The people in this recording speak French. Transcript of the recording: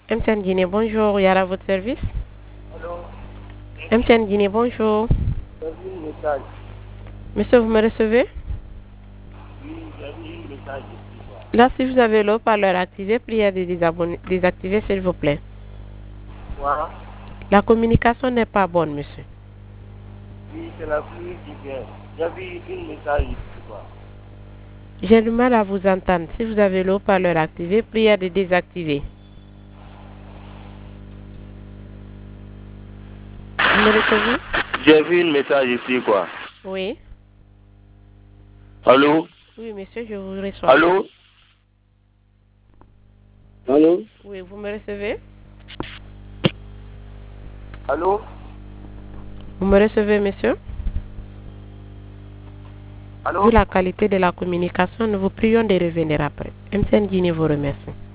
MTN Guinée, bonjour. Yara, votre service? Allô? MTN Guinée, bonjour. J'ai vu un message. Monsieur, vous me recevez? Oui, j'ai vu un message ici, quoi. Là, si vous avez le haut-parleur activé, priez de désactiver, s'il vous plaît. Quoi? La communication n'est pas bonne, monsieur. Oui, c'est la pluie qui vient. J'ai vu un message ici, quoi. J'ai du mal à vous entendre. Si vous avez le haut-parleur activé, priez de désactiver. Vous me recevez? J'ai vu un message ici, quoi. Oui. Allô? Oui, monsieur, je vous reçois. Allô? Allô? Oui, vous me recevez? Allô? Vous me recevez, monsieur? Vu Allô? la qualité de la communication, nous vous prions de revenir après. MTN Guinée vous remercie.